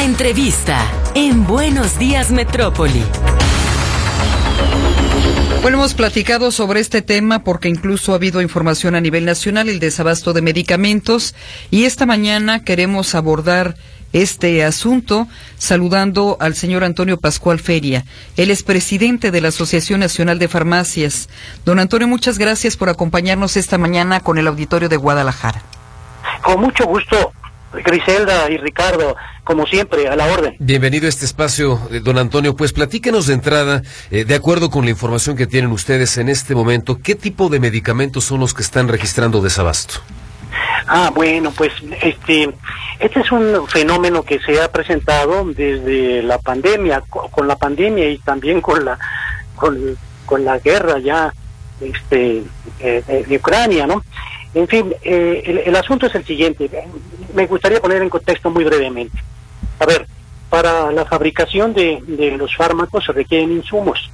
Entrevista en Buenos Días Metrópoli. Bueno, hemos platicado sobre este tema porque incluso ha habido información a nivel nacional, el desabasto de medicamentos, y esta mañana queremos abordar este asunto saludando al señor Antonio Pascual Feria. Él es presidente de la Asociación Nacional de Farmacias. Don Antonio, muchas gracias por acompañarnos esta mañana con el auditorio de Guadalajara. Con mucho gusto, Griselda y Ricardo, como siempre, a la orden. Bienvenido a este espacio, don Antonio. Pues platíquenos de entrada, de acuerdo con la información que tienen ustedes en este momento, ¿qué tipo de medicamentos son los que están registrando desabasto? Bueno, pues este es un fenómeno que se ha presentado desde la pandemia, con la pandemia y también con la guerra ya de Ucrania, ¿no? En fin, el asunto es el siguiente. Me gustaría poner en contexto muy brevemente. A ver, para la fabricación de los fármacos se requieren insumos.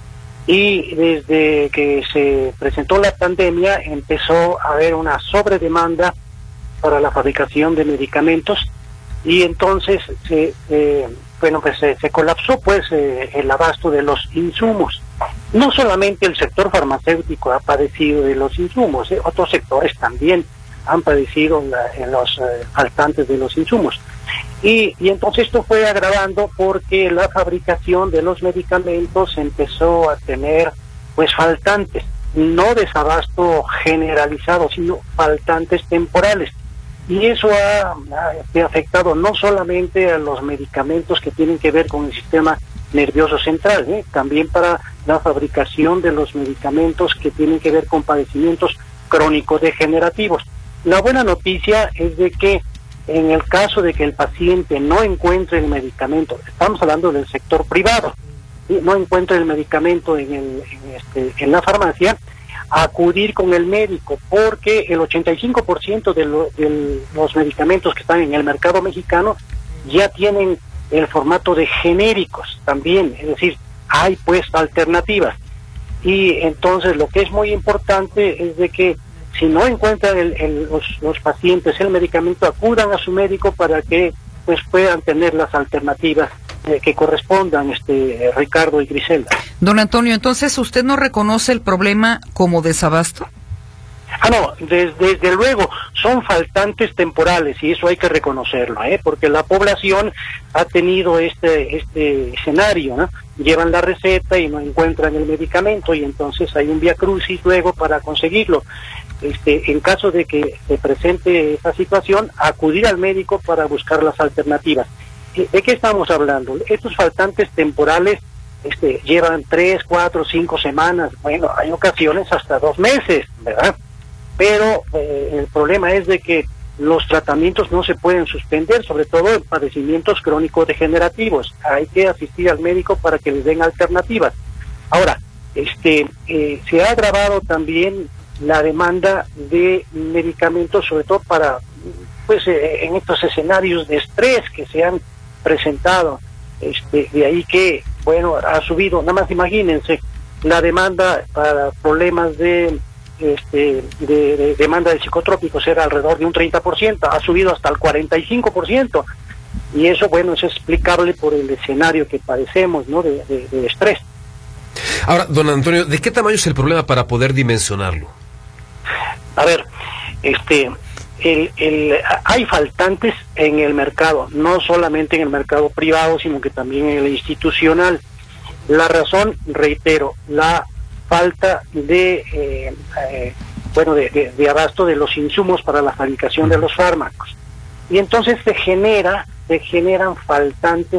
Y desde que se presentó la pandemia empezó a haber una sobredemanda para la fabricación de medicamentos y entonces se colapsó el abasto de los insumos. No solamente el sector farmacéutico ha padecido de los insumos, otros sectores también han padecido los faltantes de los insumos. Y entonces esto fue agravando porque la fabricación de los medicamentos empezó a tener faltantes, no desabasto generalizado, sino faltantes temporales. Y eso ha afectado no solamente a los medicamentos que tienen que ver con el sistema nervioso central, también para la fabricación de los medicamentos que tienen que ver con padecimientos crónicos degenerativos. La buena noticia es de que en el caso de que el paciente no encuentre el medicamento, estamos hablando del sector privado, no encuentre el medicamento en la farmacia, acudir con el médico, porque el 85% de los medicamentos que están en el mercado mexicano ya tienen el formato de genéricos también, es decir, hay alternativas. Y entonces lo que es muy importante es de que si no encuentran los pacientes el medicamento, acudan a su médico para que puedan tener las alternativas que correspondan, Ricardo y Griselda. Don Antonio, entonces, ¿usted no reconoce el problema como desabasto? No, desde luego, son faltantes temporales y eso hay que reconocerlo, porque la población ha tenido este escenario, ¿no? Llevan la receta y no encuentran el medicamento y entonces hay un viacrucis luego para conseguirlo. En caso de que se presente esa situación, acudir al médico para buscar las alternativas. ¿De qué estamos hablando? Estos faltantes temporales llevan 3, 4, 5 semanas, bueno, hay ocasiones hasta 2 meses, ¿verdad? Pero el problema es de que los tratamientos no se pueden suspender, sobre todo en padecimientos crónicos degenerativos. Hay que asistir al médico para que les den alternativas. Ahora, se ha agravado también la demanda de medicamentos, sobre todo para, en estos escenarios de estrés que se han presentado. De ahí que, ha subido, nada más imagínense, la demanda para problemas de demanda de psicotrópicos era alrededor de un 30%, ha subido hasta el 45%, y eso, es explicable por el escenario que padecemos, ¿no?, de estrés. Ahora, don Antonio, ¿de qué tamaño es el problema para poder dimensionarlo? A ver, hay faltantes en el mercado, no solamente en el mercado privado, sino que también en el institucional. La razón, reitero, la falta de abasto de los insumos para la fabricación de los fármacos. Y entonces se generan faltantes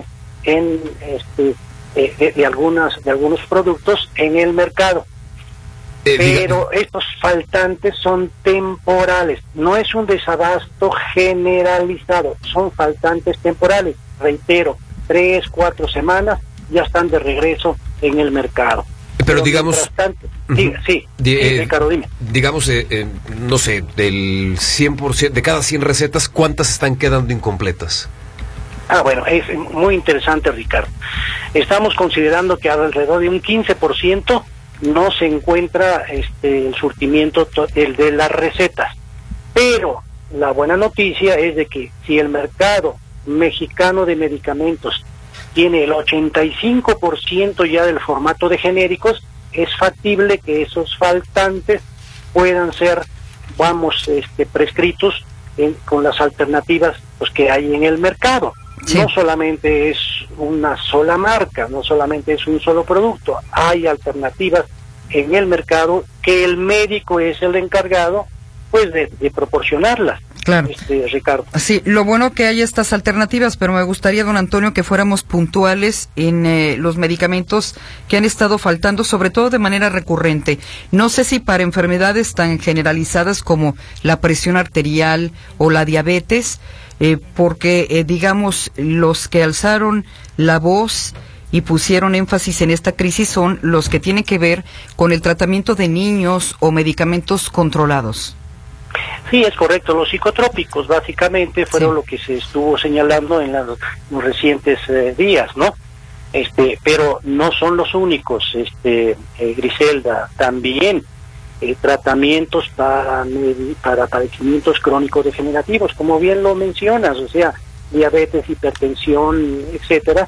de algunos productos en el mercado. Pero estos faltantes son temporales, no es un desabasto generalizado, son faltantes temporales. Reitero, 3, 4 semanas ya están de regreso en el mercado. Pero digamos, Ricardo, dime. Digamos, no sé, del 100%, de cada 100 recetas, ¿cuántas están quedando incompletas? Es muy interesante, Ricardo. Estamos considerando que alrededor de un 15% no se encuentra el surtimiento de las recetas. Pero la buena noticia es de que si el mercado mexicano de medicamentos tiene el 85% ya del formato de genéricos, es factible que esos faltantes puedan ser, prescritos con las alternativas pues que hay en el mercado. Sí. No solamente es una sola marca, no solamente es un solo producto, hay alternativas en el mercado que el médico es el encargado pues de proporcionarlas. Claro. Ricardo. Sí, lo bueno que hay estas alternativas, pero me gustaría, don Antonio, que fuéramos puntuales en los medicamentos que han estado faltando, sobre todo de manera recurrente. No sé si para enfermedades tan generalizadas como la presión arterial o la diabetes, porque, digamos, los que alzaron la voz y pusieron énfasis en esta crisis son los que tienen que ver con el tratamiento de niños o medicamentos controlados. Sí, es correcto. Los psicotrópicos básicamente fueron lo que se estuvo señalando en los recientes días, ¿no? Pero no son los únicos, Griselda. También tratamientos para padecimientos crónicos degenerativos, como bien lo mencionas, o sea, diabetes, hipertensión, etcétera.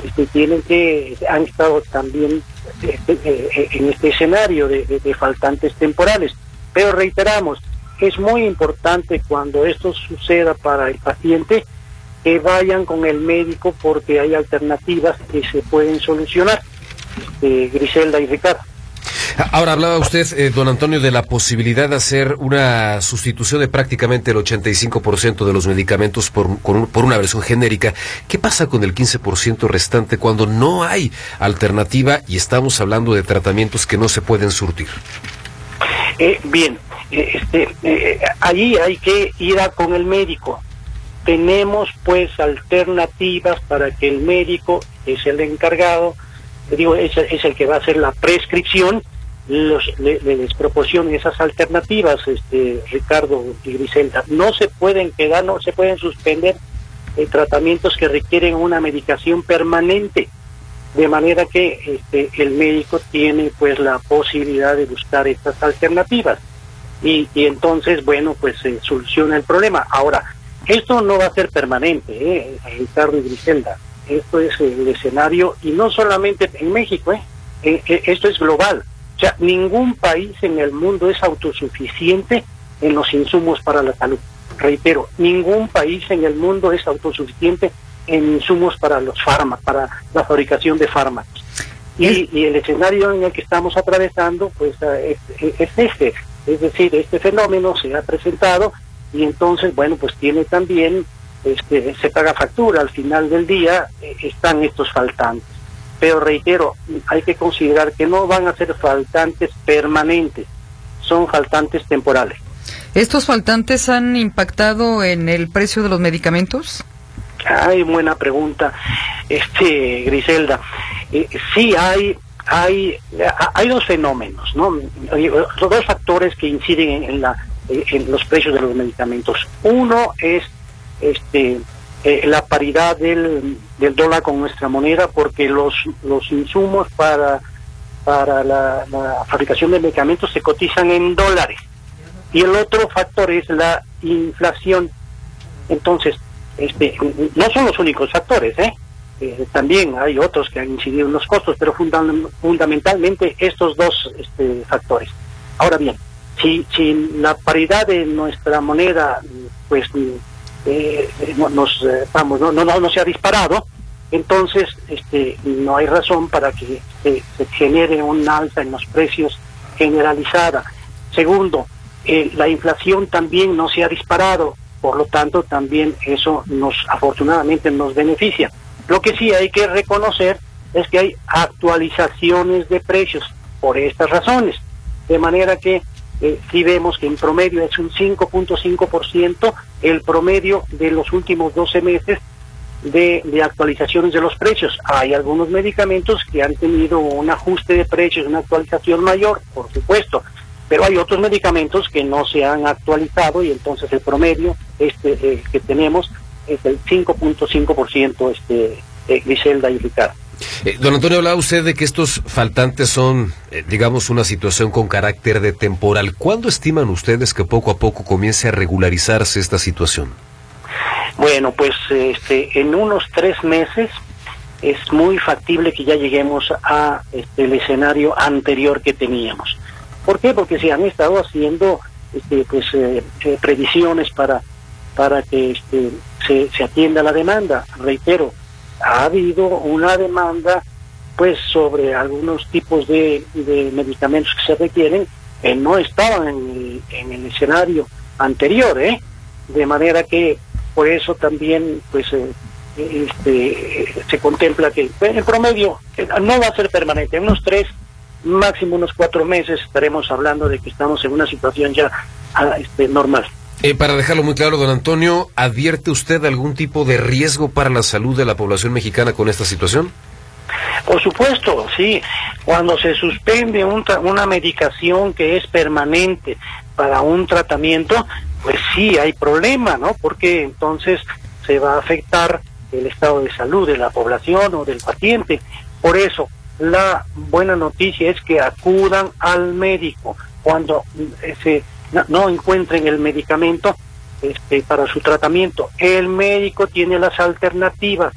Han estado también en este escenario de faltantes temporales. Pero reiteramos, es muy importante cuando esto suceda para el paciente que vayan con el médico porque hay alternativas que se pueden solucionar. Griselda y Ricardo. Ahora hablaba usted, don Antonio, de la posibilidad de hacer una sustitución de prácticamente el 85% de los medicamentos por una versión genérica. ¿Qué pasa con el 15% restante cuando no hay alternativa y estamos hablando de tratamientos que no se pueden surtir? Bien. Allí hay que ir con el médico. Tenemos pues alternativas para que el médico, es el encargado, es el que va a hacer la prescripción, les proporcione esas alternativas, Ricardo y Griselda. No se pueden suspender tratamientos que requieren una medicación permanente, de manera que el médico tiene pues la posibilidad de buscar estas alternativas y entonces se soluciona el problema. Ahora, esto no va a ser permanente, Ricardo y Griselda. Esto es el escenario, y no solamente en México, esto es global. O sea, ningún país en el mundo es autosuficiente en los insumos para la salud. Reitero, ningún país en el mundo es autosuficiente en insumos para los fármacos, para la fabricación de fármacos. Y el escenario en el que estamos atravesando, pues, es decir, este fenómeno se ha presentado y entonces, pues tiene también, se paga factura, al final del día están estos faltantes. Pero reitero, hay que considerar que no van a ser faltantes permanentes, son faltantes temporales. ¿Estos faltantes han impactado en el precio de los medicamentos? Ay, buena pregunta, Griselda. Sí, hay dos fenómenos, ¿no? Dos factores que inciden en los precios de los medicamentos. Uno es la paridad del dólar con nuestra moneda, porque los insumos para la fabricación de medicamentos se cotizan en dólares. Y el otro factor es la inflación. Entonces, no son los únicos factores, también hay otros que han incidido en los costos, pero fundamentalmente estos dos factores. Ahora bien, si la paridad de nuestra moneda pues no se ha disparado, entonces no hay razón para que se genere un alza en los precios generalizada. Segundo, la inflación también no se ha disparado, por lo tanto también eso afortunadamente nos beneficia. Lo que sí hay que reconocer es que hay actualizaciones de precios por estas razones, de manera que sí vemos que en promedio es un 5.5% el promedio de los últimos 12 meses de actualizaciones de los precios. Hay algunos medicamentos que han tenido un ajuste de precios, una actualización mayor, por supuesto, pero hay otros medicamentos que no se han actualizado y entonces el promedio que tenemos es el 5.5%, Griselda y Ricardo. Don Antonio, hablaba usted de que estos faltantes son, digamos, una situación con carácter de temporal. ¿Cuándo estiman ustedes que poco a poco comience a regularizarse esta situación? Bueno, pues en unos 3 meses es muy factible que ya lleguemos a el escenario anterior que teníamos. ¿Por qué? Porque se han estado haciendo previsiones para que se atienda la demanda. Reitero, ha habido una demanda pues sobre algunos tipos de medicamentos que se requieren que no estaban en el escenario anterior, de manera que por eso también pues se contempla que en promedio no va a ser permanente. En unos 3, máximo unos 4 meses estaremos hablando de que estamos en una situación ya normal. Para dejarlo muy claro, don Antonio, ¿advierte usted algún tipo de riesgo para la salud de la población mexicana con esta situación? Por supuesto, sí. Cuando se suspende una medicación que es permanente para un tratamiento, pues sí hay problema, ¿no? Porque entonces se va a afectar el estado de salud de la población o del paciente. Por eso, la buena noticia es que acudan al médico cuando no encuentren el medicamento para su tratamiento. El médico tiene las alternativas.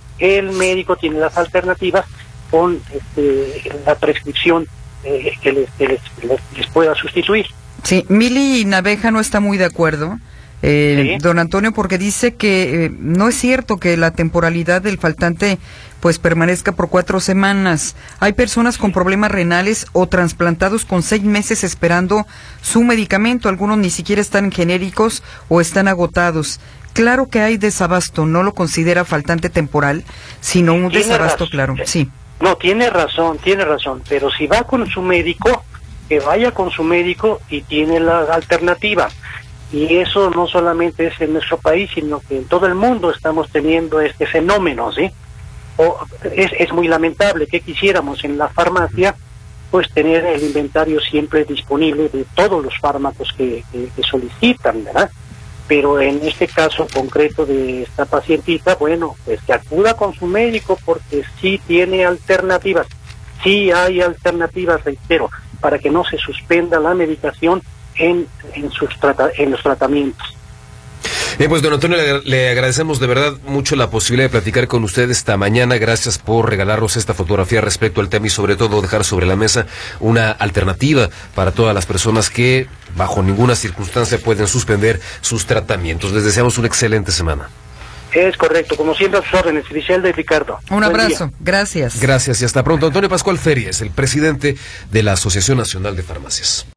Con la prescripción que les pueda sustituir. Sí, Mili Naveja no está muy de acuerdo, ¿Sí? Don Antonio, porque dice que no es cierto que la temporalidad del faltante pues permanezca por 4 semanas. Hay personas con problemas renales o trasplantados con 6 meses esperando su medicamento. Algunos ni siquiera están genéricos o están agotados. Claro que hay desabasto, no lo considera faltante temporal, sino un desabasto claro. Sí. No, tiene razón, pero si va con su médico, que vaya con su médico y tiene la alternativa. Y eso no solamente es en nuestro país, sino que en todo el mundo estamos teniendo este fenómeno, ¿sí? Es muy lamentable que quisiéramos en la farmacia pues tener el inventario siempre disponible de todos los fármacos que solicitan, ¿verdad? Pero en este caso concreto de esta pacientita, bueno, pues que acuda con su médico porque sí tiene alternativas, sí hay alternativas, reitero, para que no se suspenda la medicación en los tratamientos. Pues don Antonio, le agradecemos de verdad mucho la posibilidad de platicar con usted esta mañana. Gracias por regalarnos esta fotografía respecto al tema y sobre todo dejar sobre la mesa una alternativa para todas las personas que bajo ninguna circunstancia pueden suspender sus tratamientos. Les deseamos una excelente semana. Es correcto, como siempre a sus órdenes, Griselda y Ricardo. Un abrazo, gracias. Gracias y hasta pronto. Antonio Pascual Feria es el presidente de la Asociación Nacional de Farmacias.